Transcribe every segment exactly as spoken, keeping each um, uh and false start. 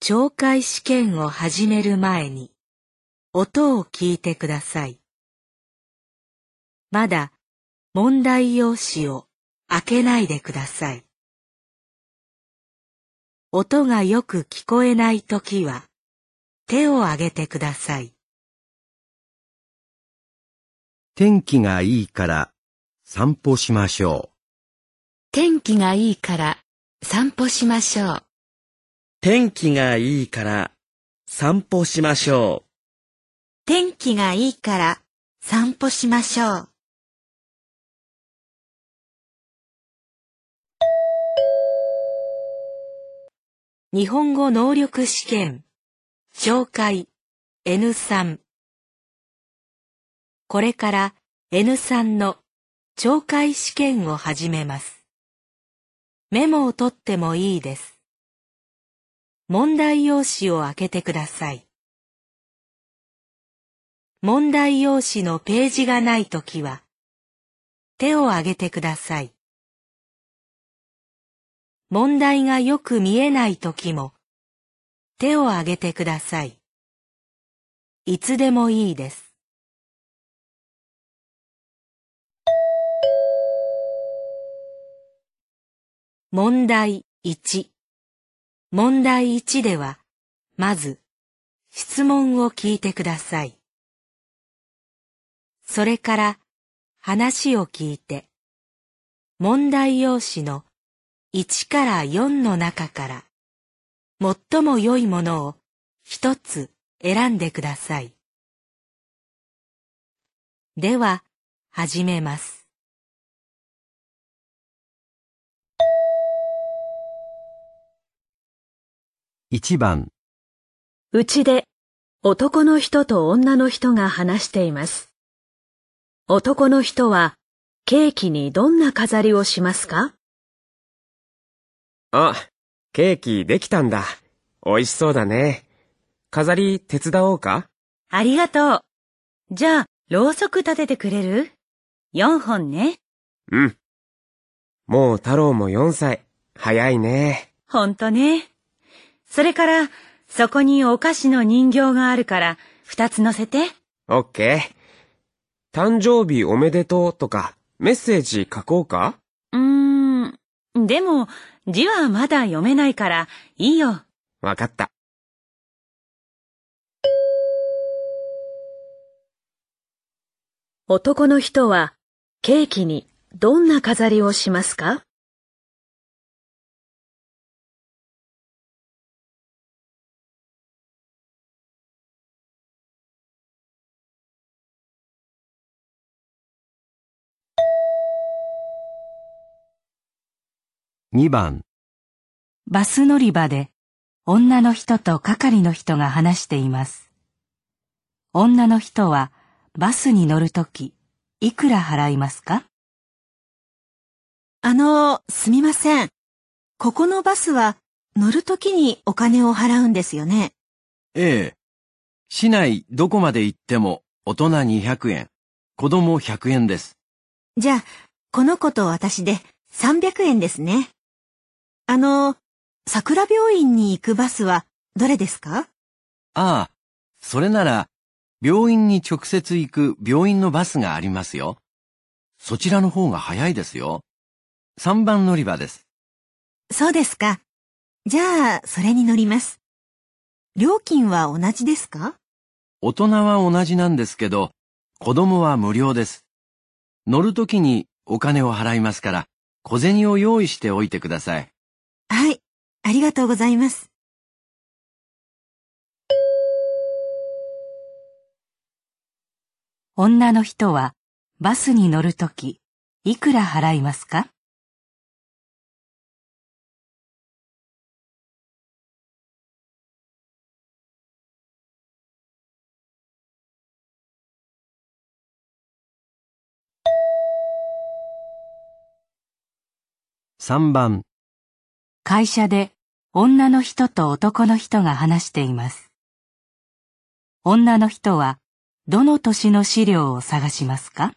懲戒試験を始める前に、音を聞いてください。まだ問題用紙を開けないでください。音がよく聞こえないときは、手を挙げてください。 天気がいいから散歩しましょう。 天気がいいから散歩しましょう。 天気がいいから散歩しましょう。 天気がいいから散歩しましょう。 日本語能力試験、懲戒 エヌスリー。これから エヌスリー の懲戒試験を始めます。メモを取ってもいいです。問題用紙を開けてください。問題用紙のページがないときは、手を挙げてください。問題がよく見えないときも、手を挙げてください。いつでもいいです。問題いち。問題いちでは、まず、質問を聞いてください。それから、話を聞いて、問題用紙のいちからよんの中から、最も良いものを一つ選んでください。では、始めます。 いちばん、 うちで男の人と女の人が話しています。男の人はケーキにどんな飾りをしますか？ あ、ケーキできたんだ。おいしそうだね。飾り手伝おうか？ ありがとう。じゃあ、ろうそく立ててくれる？よんほんね。 うん。もう太郎もよんさい。早いね。 ほんとね。それから、そこにお菓子の人形があるから、二つ乗せて。 オッケー。誕生日おめでとうとか、メッセージ書こうか？ うーん、でも、字はまだ読めないから、いいよ。 わかった。 男の人は、ケーキにどんな飾りをしますか？ にばん、 バス乗り場で女の人と係の人が話しています。女の人はバスに乗るとき、いくら払いますか？ あの、すみません。ここのバスは乗るときにお金を払うんですよね。 ええ。市内どこまで行っても大人にひゃくえん、子供ひゃくえんです。 じゃあ、この子と私でさんびゃくえんですね。あの、桜病院に行くバスはどれですか？ ああ、それなら病院に直接行く病院のバスがありますよ。そちらの方が早いですよ。さんばん乗り場です。 そうですか。じゃあ、それに乗ります。料金は同じですか？ 大人は同じなんですけど、子供は無料です。乗るときにお金を払いますから、小銭を用意しておいてください。 はい、ありがとうございます。 女の人はバスに乗るとき、いくら払いますか？ さんばん、 会社で女の人と男の人が話しています。女の人はどの年の資料を探しますか？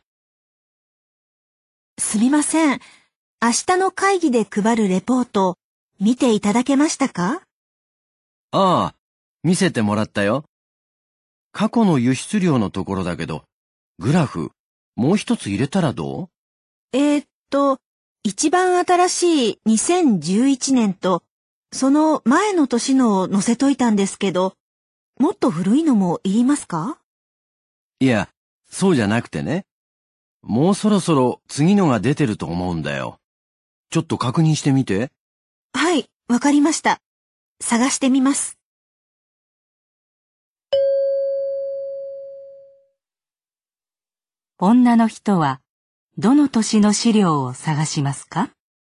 すみません。明日の会議で配るレポート、見ていただけましたか？ ああ、見せてもらったよ。過去の輸出量のところだけど、グラフ、もう一つ入れたらどう？ えーっと、一番新しいにせんじゅういちねんと、その前の年のを載せといたんですけど、もっと古いのもいりますか？ いや、そうじゃなくてね。もうそろそろ次のが出てると思うんだよ。ちょっと確認してみて。 はい、わかりました。探してみます。 女の人はどの年の資料を探しますか？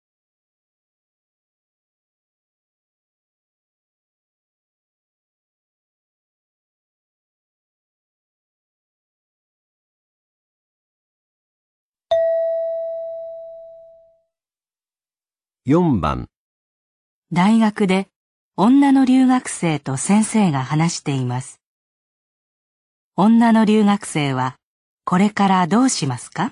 よんばん、 大学で女の留学生と先生が話しています。女の留学生はこれからどうしますか？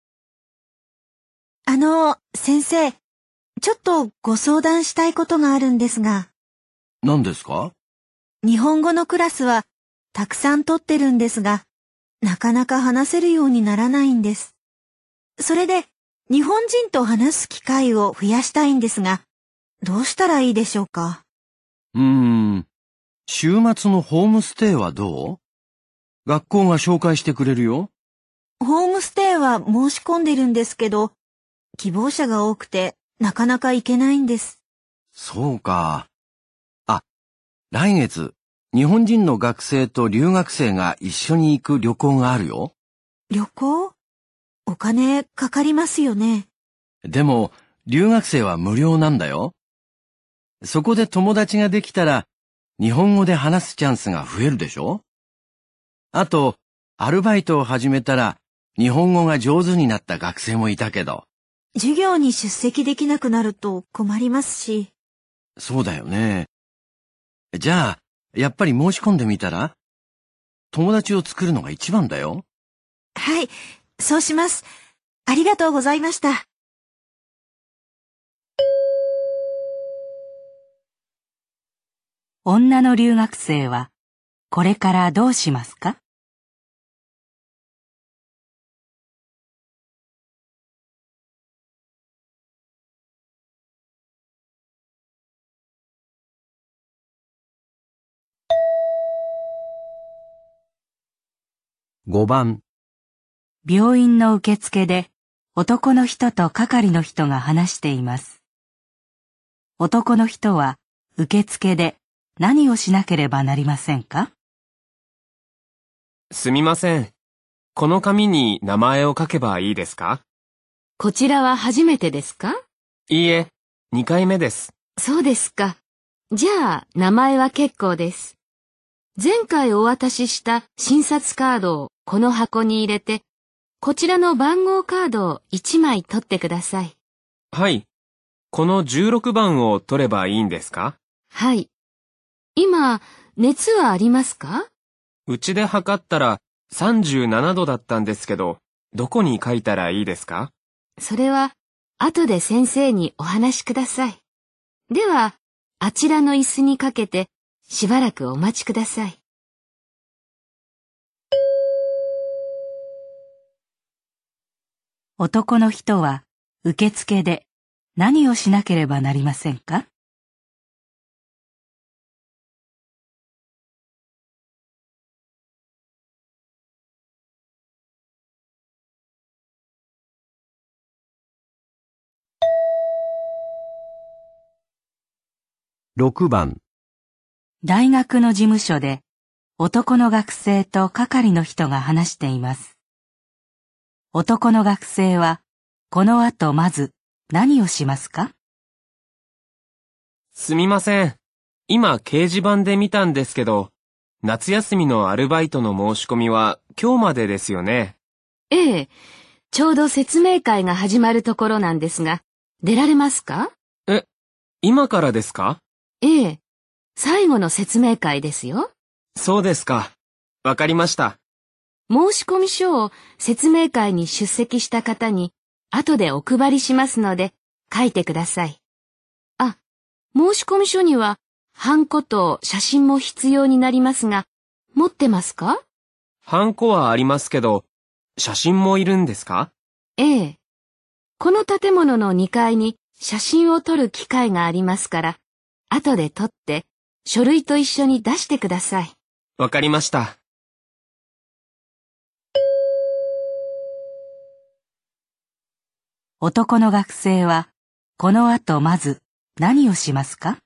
あの、先生、ちょっとご相談したいことがあるんですが。 何ですか？ 日本語のクラスはたくさん取ってるんですが、なかなか話せるようにならないんです。それで、日本人と話す機会を増やしたいんですが、どうしたらいいでしょうか？ うーん、週末のホームステイはどう？学校が紹介してくれるよ。 ホームステイは申し込んでるんですけど、希望者が多くてなかなか行けないんです。 そうか。あ、来月、日本人の学生と留学生が一緒に行く旅行があるよ。 旅行？お金かかりますよね。 でも、留学生は無料なんだよ。そこで友達ができたら、日本語で話すチャンスが増えるでしょ？あと、アルバイトを始めたら、日本語が上手になった学生もいたけど。 授業に出席できなくなると困りますし。 そうだよね。じゃあ、やっぱり申し込んでみたら？友達を作るのが一番だよ。 はい、そうします。ありがとうございました。 女の留学生はこれからどうしますか？ ごばん、 病院の受付で男の人と係の人が話しています。男の人は受付で何をしなければなりませんか？ すみません。この紙に名前を書けばいいですか？ こちらは初めてですか？ いいえ、にかいめです。 そうですか。じゃあ、名前は結構です。前回お渡しした診察カードをこの箱に入れて、こちらの番号カードをいちまい取ってください。 はい。このじゅうろくばんを取ればいいんですか？ はい。今、熱はありますか？ うちで測ったらさんじゅうななどだったんですけど、どこに書いたらいいですか？ それは、後で先生にお話しください。では、あちらの椅子にかけて、しばらくお待ちください。 男の人は受付で何をしなければなりませんか？ ろくばん、 大学の事務所で男の学生と係の人が話しています。男の学生はこの後まず何をしますか？ すみません。今掲示板で見たんですけど、夏休みのアルバイトの申し込みは今日までですよね。 ええ、ちょうど説明会が始まるところなんですが、出られますか？ え、今からですか？ ええ、最後の説明会ですよ。 そうですか。わかりました。 申込書を説明会に出席した方に後でお配りしますので書いてください。あ、申込書にはハンコと写真も必要になりますが、持ってますか？ ハンコはありますけど、写真もいるんですか？ ええ。この建物のにかいに写真を撮る機械がありますから、後で撮って書類と一緒に出してください。 わかりました。 男の学生は、この後まず何をしますか？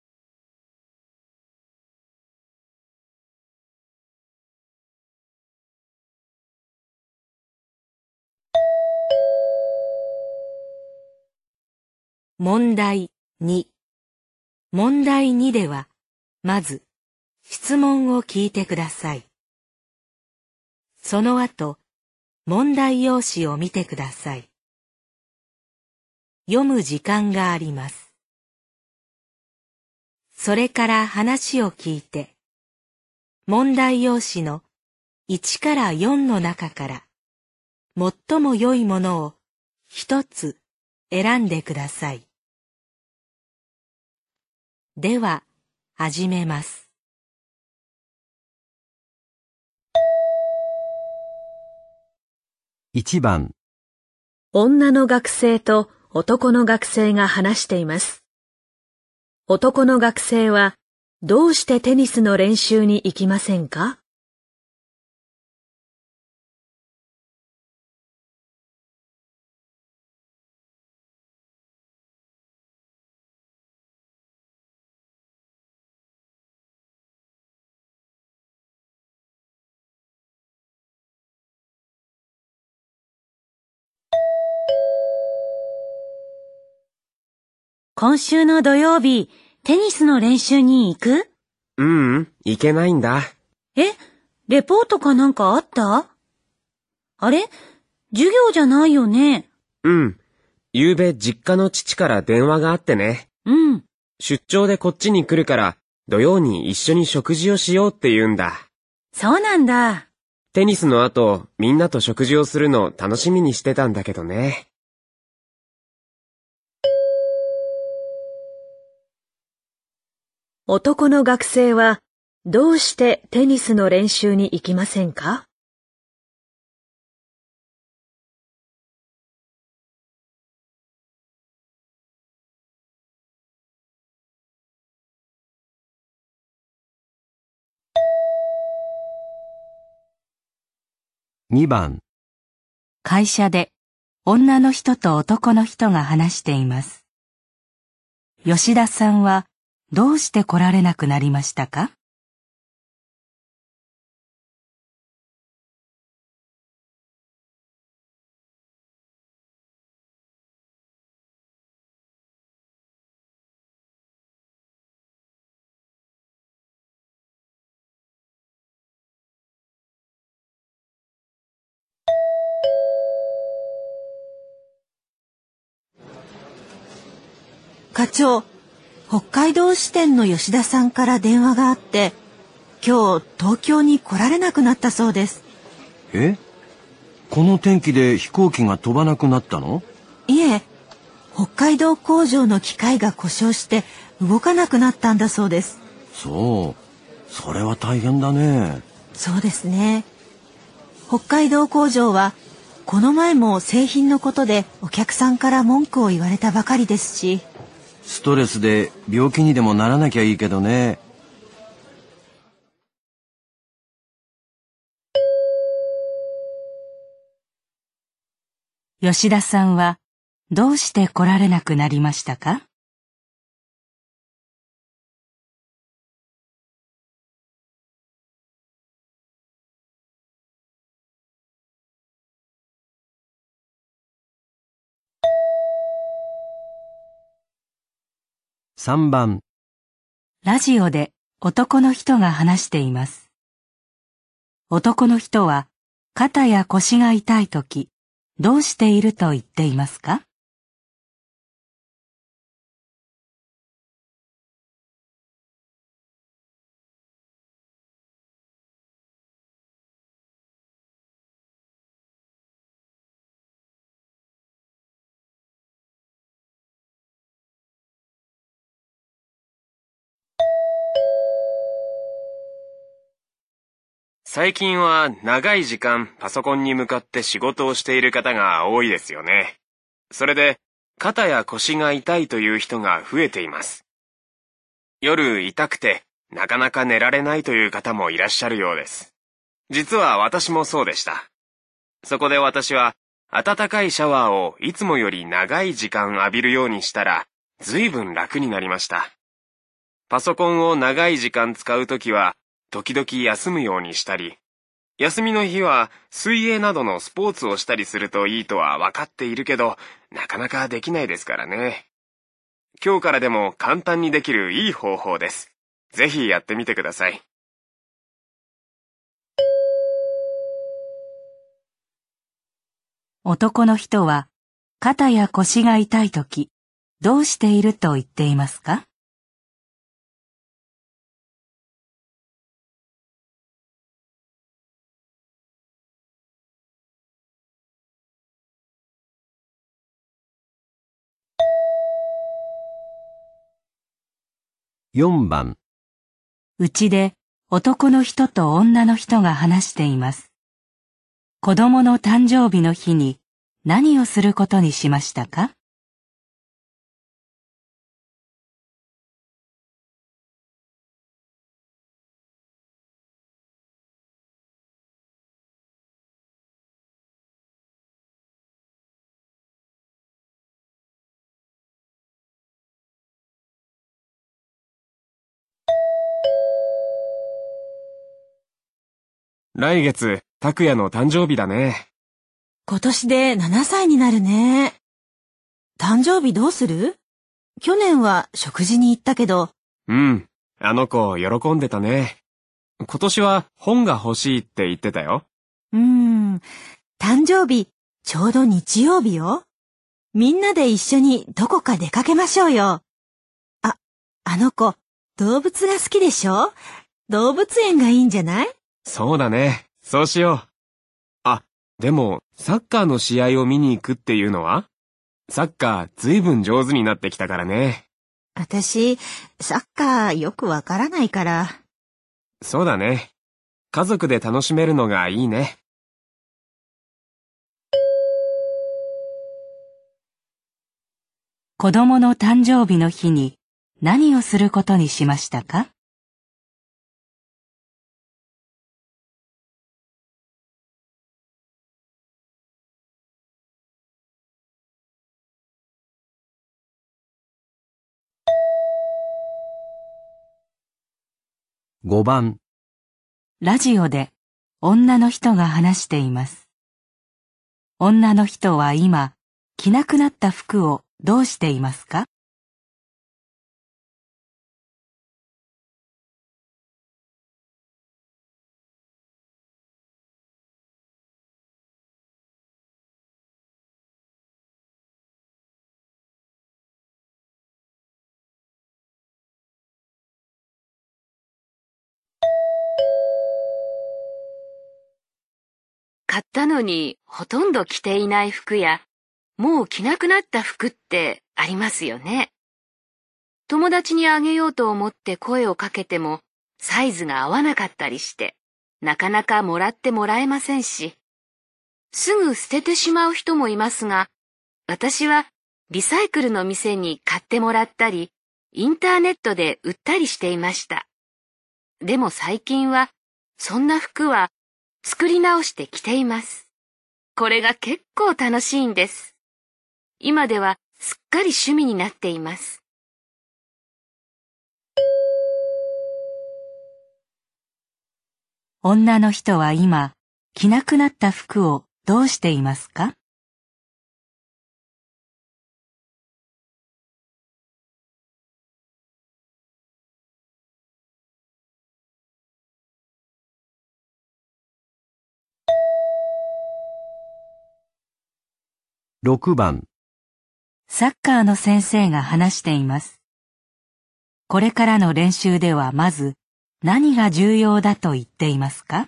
問題に。問題にでは、まず、質問を聞いてください。その後、問題用紙を見てください。読む時間があります。それから話を聞いて、問題用紙のいちからよんの中から、最も良いものを一つ選んでください。では、始めます。 いちばん、 女の学生と男の学生が話しています。男の学生は、どうしてテニスの練習に行きませんか？ 今週の土曜日、テニスの練習に行く？ ううん、いけないんだ。 え、レポートかなんかあった？あれ？授業じゃないよね。 うん。昨べ実家の父から電話があってね。 うん。 出張でこっちに来るから、土曜に一緒に食事をしようって言うんだ。 そうなんだ。 テニスの後、みんなと食事をするの楽しみにしてたんだけどね。 男の学生は、どうしてテニスの練習に行きませんか？ にばん、 会社で女の人と男の人が話しています。吉田さんはどうして来られなくなりましたか？ 課長、北海道支店の吉田さんから電話があって、今日東京に来られなくなったそうです。 え？この天気で飛行機が飛ばなくなったの？ いえ、北海道工場の機械が故障して動かなくなったんだそうです。 そう。それは大変だね。 そうですね。北海道工場は、この前も製品のことでお客さんから文句を言われたばかりですし。 ストレスで病気にでもならなきゃいいけどね。 吉田さんはどうして来られなくなりましたか？ さんばん、 ラジオで男の人が話しています。男の人は肩や腰が痛いとき、どうしていると言っていますか？ 最近は長い時間パソコンに向かって仕事をしている方が多いですよね。それで肩や腰が痛いという人が増えています。夜痛くてなかなか寝られないという方もいらっしゃるようです。実は私もそうでした。そこで私は温かいシャワーをいつもより長い時間浴びるようにしたら随分楽になりました。パソコンを長い時間使うときは時々休むようにしたり、休みの日は水泳などのスポーツをしたりするといいとは分かっているけど、なかなかできないですからね。今日からでも簡単にできるいい方法です。ぜひやってみてください。 男の人は肩や腰が痛いとき、どうしていると言っていますか？ よんばん。 うちで男の人と女の人が話しています。子供の誕生日の日に何をすることにしましたか？ 来月、拓也の誕生日だね。 今年でななさいになるね。誕生日どうする？去年は食事に行ったけど。 うん、あの子喜んでたね。今年は本が欲しいって言ってたよ。 うーん、誕生日、ちょうど日曜日よ。みんなで一緒にどこか出かけましょうよ。あ、あの子、動物が好きでしょ？動物園がいいんじゃない？ そうだね。そうしよう。あ、でも、サッカーの試合を見に行くっていうのは？サッカーずいぶん上手になってきたからね。 私、サッカーよくわからないから。 そうだね。家族で楽しめるのがいいね。 子供の誕生日の日に何をすることにしましたか？ ごばん。 ラジオで女の人が話しています。女の人は今、着なくなった服をどうしていますか？ 買ったのにほとんど着ていない服や、もう着なくなった服ってありますよね。友達にあげようと思って声をかけても、サイズが合わなかったりして、なかなかもらってもらえませんし、すぐ捨ててしまう人もいますが、私はリサイクルの店に買ってもらったり、インターネットで売ったりしていました。でも最近は、そんな服は作り直して着ています。これが結構楽しいんです。今ではすっかり趣味になっています。 女の人は今、着なくなった服をどうしていますか？ ろくばん。 サッカーの先生が話しています。これからの練習ではまず何が重要だと言っていますか？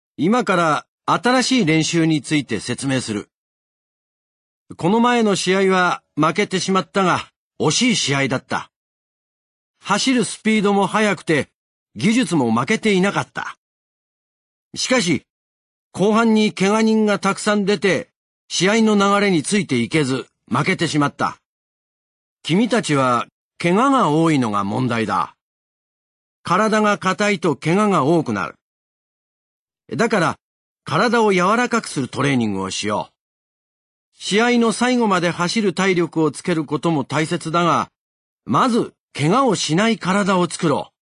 今から新しい練習について説明する。この前の試合は負けてしまったが、惜しい試合だった。走るスピードも速くて、技術も負けていなかった。しかし、後半に怪我人がたくさん出て、試合の流れについていけず、負けてしまった。君たちは、怪我が多いのが問題だ。体が硬いと怪我が多くなる。だから、体を柔らかくするトレーニングをしよう。試合の最後まで走る体力をつけることも大切だが、まず、怪我をしない体を作ろう。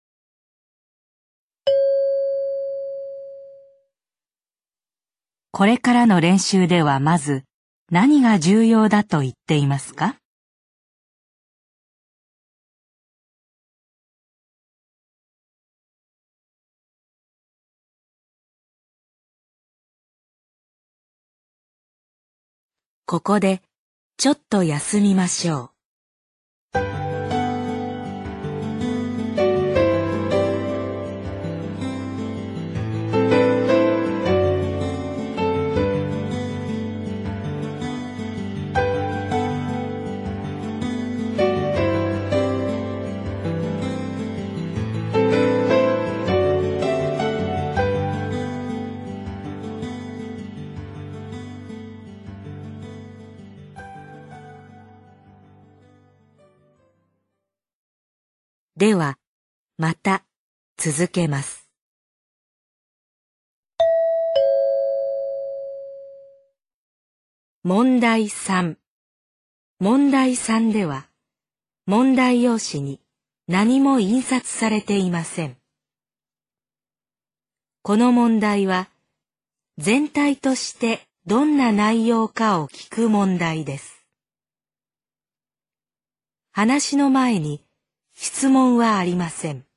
これからの練習ではまず何が重要だと言っていますか？ここでちょっと休みましょう。では、また続けます。問題さん。問題さんでは、問題用紙に何も印刷されていません。この問題は、全体としてどんな内容かを聞く問題です。話の前に、質問はありません。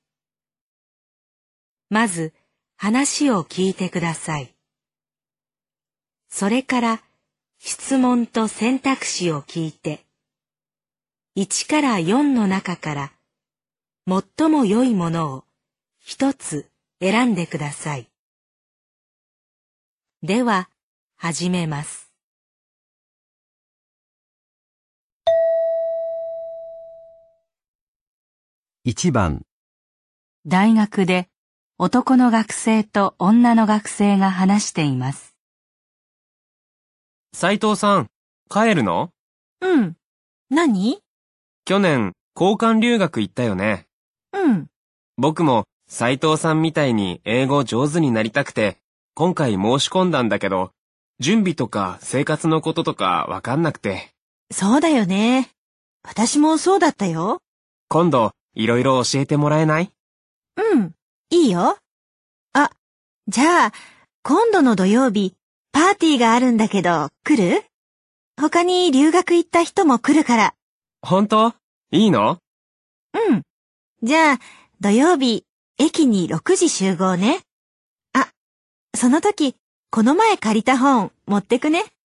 まず話を聞いてください。それから質問と選択肢を聞いて、いちからよんの中から最も良いものを一つ選んでください。では、始めます。 いちばん、 大学で男の学生と女の学生が話しています。 斉藤さん、帰るの？ うん。何？ 去年、交換留学行ったよね。 うん。 僕も斉藤さんみたいに英語上手になりたくて、今回申し込んだんだけど、準備とか生活のこととかわかんなくて。 そうだよね。私もそうだったよ。 今度、いろいろ教えてもらえない？ うん、いいよ。あ、じゃあ、今度の土曜日、パーティーがあるんだけど、来る？他に留学行った人も来るから。 本当？いいの？ うん。じゃあ、土曜日、駅にろくじ集合ね。あ、その時、この前借りた本、持ってくね。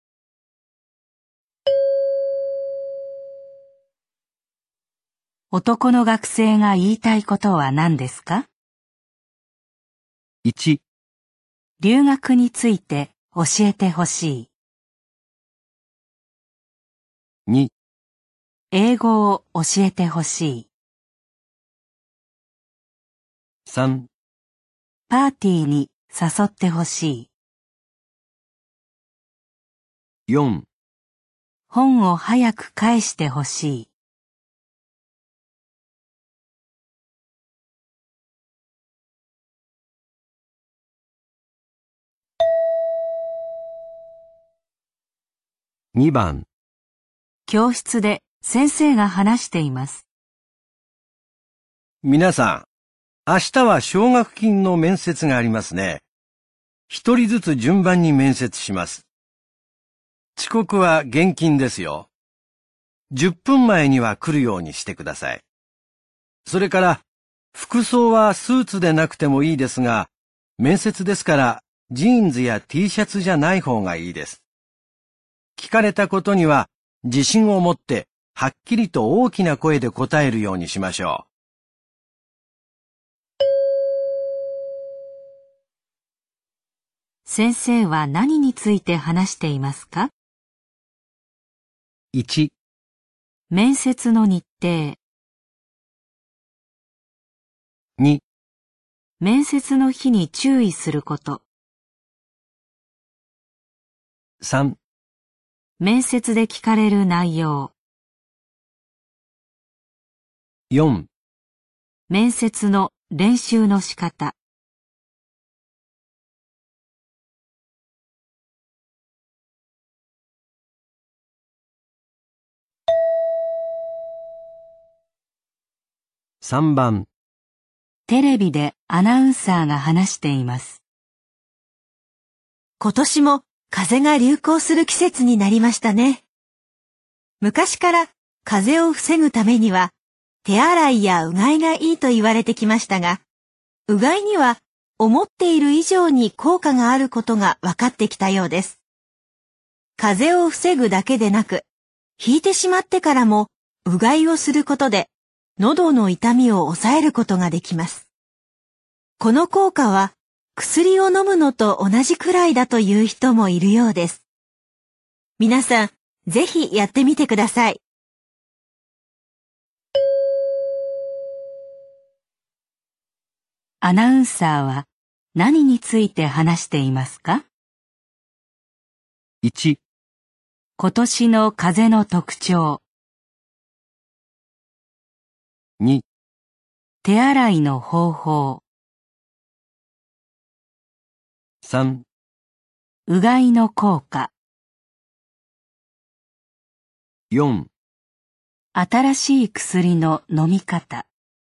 男の学生が言いたいことは何ですか？ いち、 留学について教えてほしい。 に、 英語を教えてほしい。 さん、 パーティーに誘ってほしい。 よん、 本を早く返してほしい。 にばん、 教室で先生が話しています。 皆さん、明日は奨学金の面接がありますね。一人ずつ順番に面接します。遅刻は厳禁ですよ。じゅっぷんまえには来るようにしてください。それから、服装はスーツでなくてもいいですが、面接ですからジーンズや T シャツじゃない方がいいです。聞かれたことには自信を持ってはっきりと大きな声で答えるようにしましょう。 先生は何について話していますか？ いち、 面接の日程。 に、 面接の日に注意すること。 さん、 面接で聞かれる内容。 よん、 面接の練習の仕方。 さんばん、 テレビでアナウンサーが話しています。 今年も風邪が流行する季節になりましたね。昔から風邪を防ぐためには手洗いやうがいがいいと言われてきましたが、うがいには思っている以上に効果があることが分かってきたようです。風邪を防ぐだけでなく、ひいてしまってからもうがいをすることで喉の痛みを抑えることができます。この効果は薬を飲むのと同じくらいだという人もいるようです。皆さん、ぜひやってみてください。 アナウンサーは何について話していますか？ いち、 今年の風邪の特徴。 に、 手洗いの方法。 さん、 うがいの効果。 よん、 新しい薬の飲み方。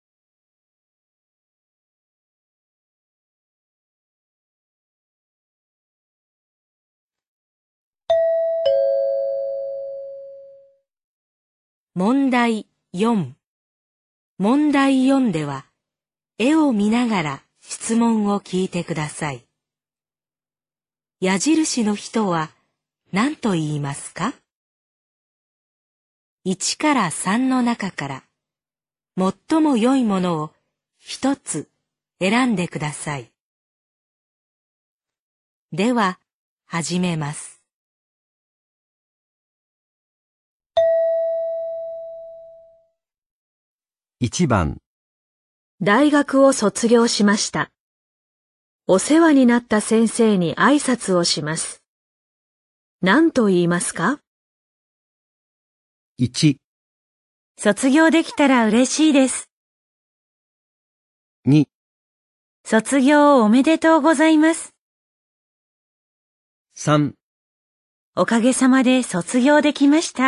問題よん。問題よんでは、絵を見ながら質問を聞いてください。矢印の人は何と言いますか？いちからさんの中から最も良いものを一つ選んでください。では、始めます。 いちばん、 大学を卒業しました。お世話になった先生に挨拶をします。何と言いますか？ いち、 卒業できたら嬉しいです。 に、 卒業おめでとうございます。 さん、 おかげさまで卒業できました。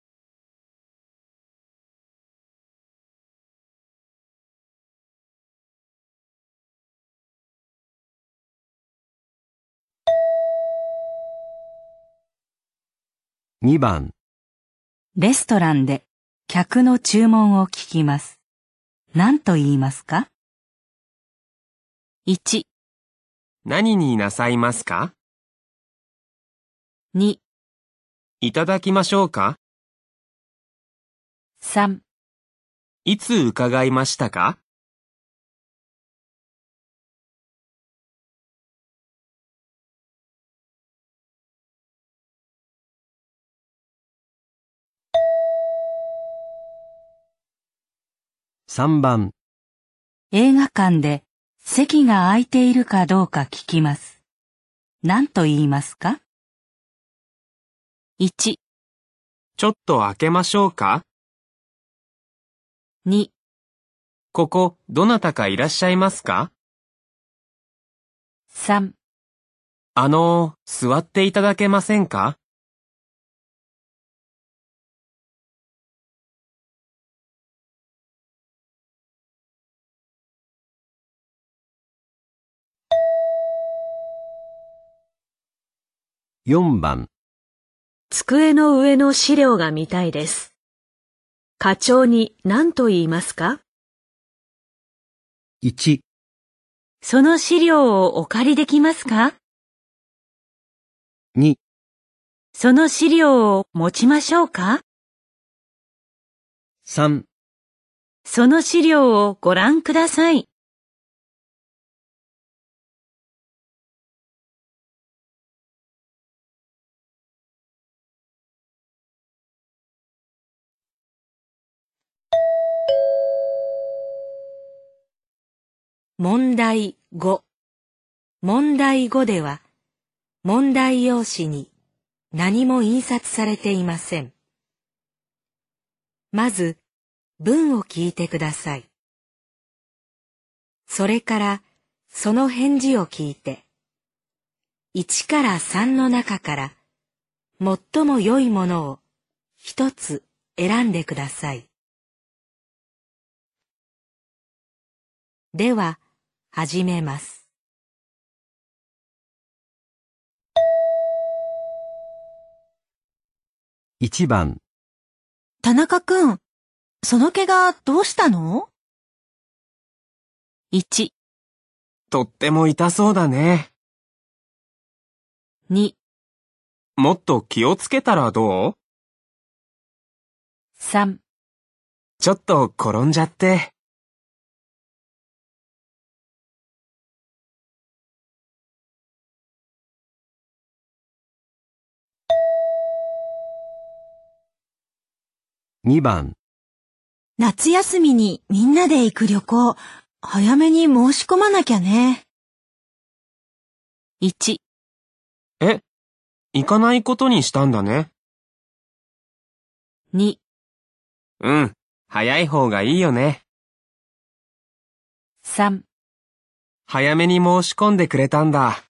にばん、 レストランで客の注文を聞きます。何と言いますか？いち、 何になさいますか？ に、 いただきましょうか？ さん、 いつ伺いましたか？ さんばん、 映画館で席が空いているかどうか聞きます。何と言いますか？いち、 ちょっと開けましょうか？ に、 ここ、どなたかいらっしゃいますか？ さん、 あのー、座っていただけませんか？ よんばん、 机の上の資料が見たいです。課長に何と言いますか？ いち、 その資料をお借りできますか？ に、 その資料を持ちましょうか？ さん、 その資料をご覧ください。 問題ご。問題ごでは、問題用紙に何も印刷されていません。まず、文を聞いてください。それから、その返事を聞いて、いちからさんの中から、最も良いものを一つ選んでください。では、始めます。 いちばん、 田中くん、その怪我どうしたの？ いち、 とっても痛そうだね。 に、 もっと気をつけたらどう？ さん、 ちょっと転んじゃって。 にばん、 夏休みにみんなで行く旅行、早めに申し込まなきゃね。 いち、 え、行かないことにしたんだね。 に、 うん、早い方がいいよね。 さん、 早めに申し込んでくれたんだ。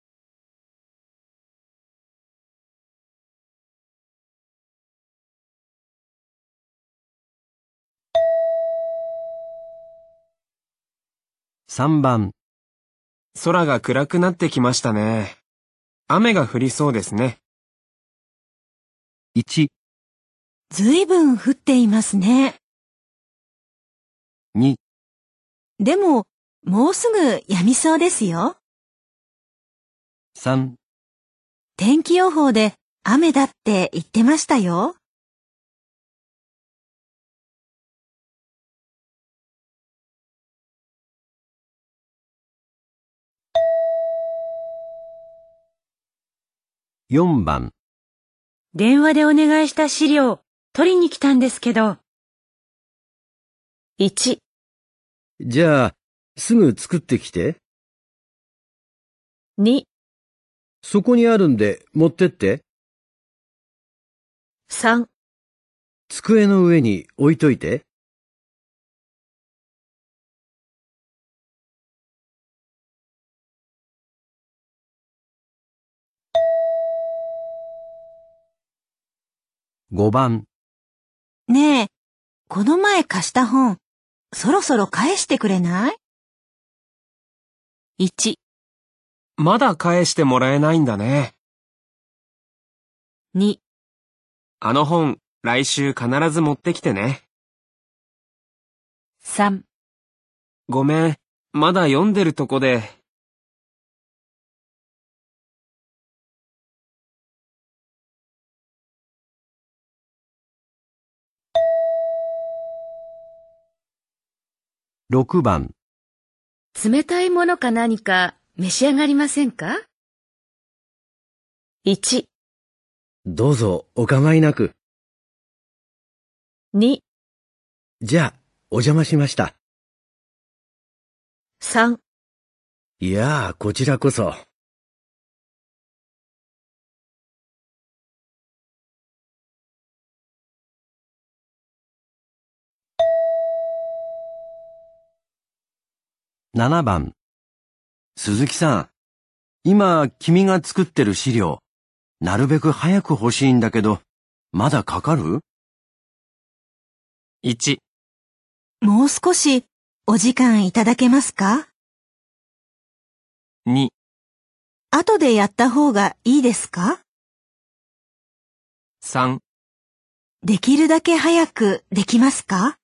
さんばん、 空が暗くなってきましたね。雨が降りそうですね。 いち、 ずいぶん降っていますね。 に、 でも、もうすぐ止みそうですよ。 さん、 天気予報で雨だって言ってましたよ。 よんばん、 電話でお願いした資料、取りに来たんですけど。 いち、 じゃあ、すぐ作ってきて。 に、 そこにあるんで持ってって。 さん、 机の上に置いといて。ごばん、 ねえ、この前貸した本、そろそろ返してくれない？ いち、 まだ返してもらえないんだね。 に、 あの本、来週必ず持ってきてね。 さん、 ごめん、まだ読んでるとこで。 ろくばん、 冷たいものか何か召し上がりませんか？いち、 どうぞお構いなく。 に、 じゃあ、お邪魔しました。 さん、 いやあ、こちらこそ。ななばん、鈴木さん、今君が作ってる資料、なるべく早く欲しいんだけど、まだかかる？ いち、 もう少しお時間いただけますか？ に、 後でやった方がいいですか？ さん、 できるだけ早くできますか？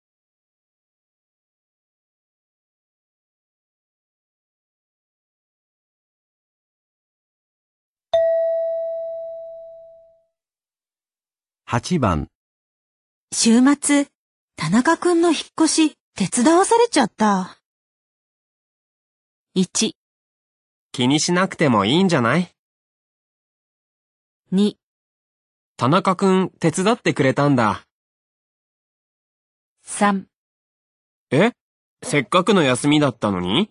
はちばん、 週末、田中くんの引っ越し手伝わされちゃった。 いち、 気にしなくてもいいんじゃない？ に、 田中くん手伝ってくれたんだ。 さん、 え？ せっかくの休みだったのに？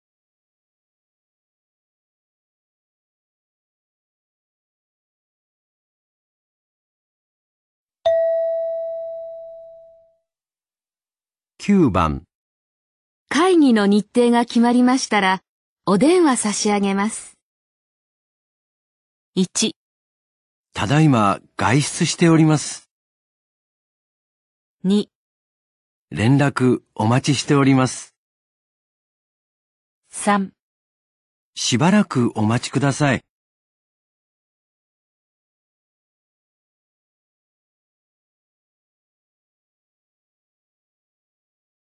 きゅうばん。 会議の日程が決まりましたら、お電話差し上げます。いち、 ただいま外出しております。 に、 連絡お待ちしております。 さん、 しばらくお待ちください。